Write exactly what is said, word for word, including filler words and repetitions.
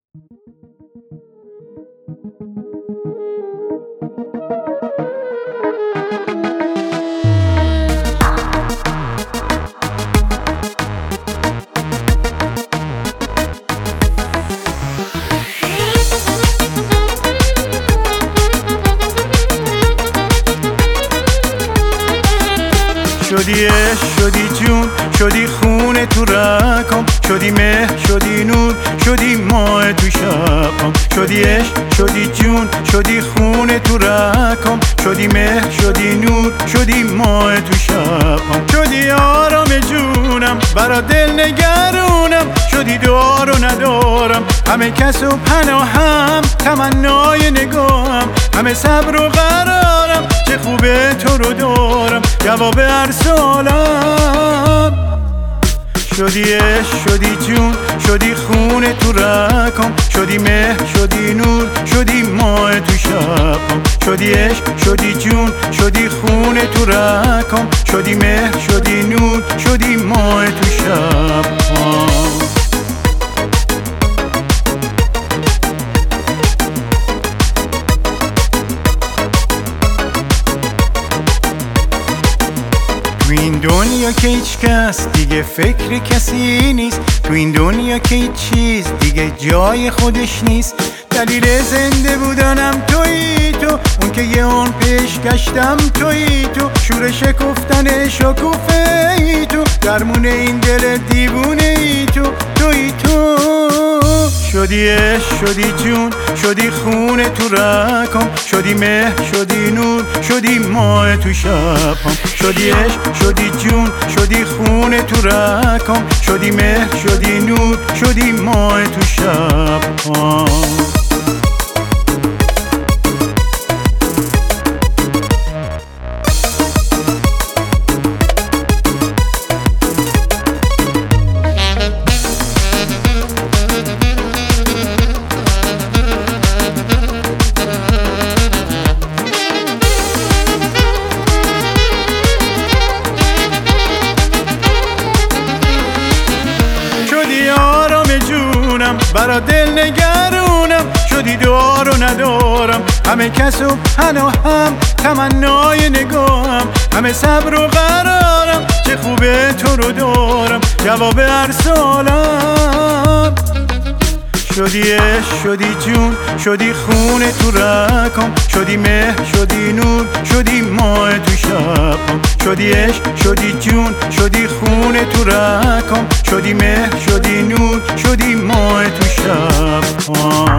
شدی عشق، شدی جون، شدی خونه تو رگام، شدی مه، شدی نور، شدی ماه تو شبام. شدی عشق، شدی جون، شدی خونه تو رگام، شدی مه، شدی نور، شدی ماه تو شبام. شدی آرام جونم، برا دل نگرونم، شدی دار و ندارم، همه کس و پناهم، تمنای نگاهم، همه صبر و قرارم، چه خوبه تو رو دارم، جواب هر سالم. شدی عشق، شدی جون، شدی خونه تو رگام، شدی مه، شدی نور، شدی ماه تو شبام. شدی عشق، شدی جون، شدی خونه تو رگام، شدی مه، شدی نور، شدی ماه تو شبام. تو این دنیا که هیچ کس دیگه فکر کسی نیست، تو این دنیا که هیچ چیز دیگه جای خودش نیست. دلیل زنده بودنم تویی تو، اون که یه اون پیش گشتم تویی تو، شور شکفتن شکوفه ای تو، درمون این دل دیوونه ای تو، تویی تو. شدی عشق، شدی جون، شدی خونه تو رگام، شدی مه، شدی نور، شدی ماه تو شبام. شدی عشق، شدی جون، شدی خونه تو رگام، شدی مه، شدی نور، شدی ماه تو شبام. برا دل نگرونم، شدی دار و ندارم، همه کس و پناهم، تمنای نگاهم، همه صبر و قرارم، چه خوبه تو رو دارم، جواب هر سالم. شدی عشق، شدی جون، شدی خونه تو رگام، شدی مه، شدی نور، شدی ماه تو شبام. شدی عشق، شدی جون، شدی خونه تو رگام، شدی مه، شدی نور، شدی ماه تو شبام.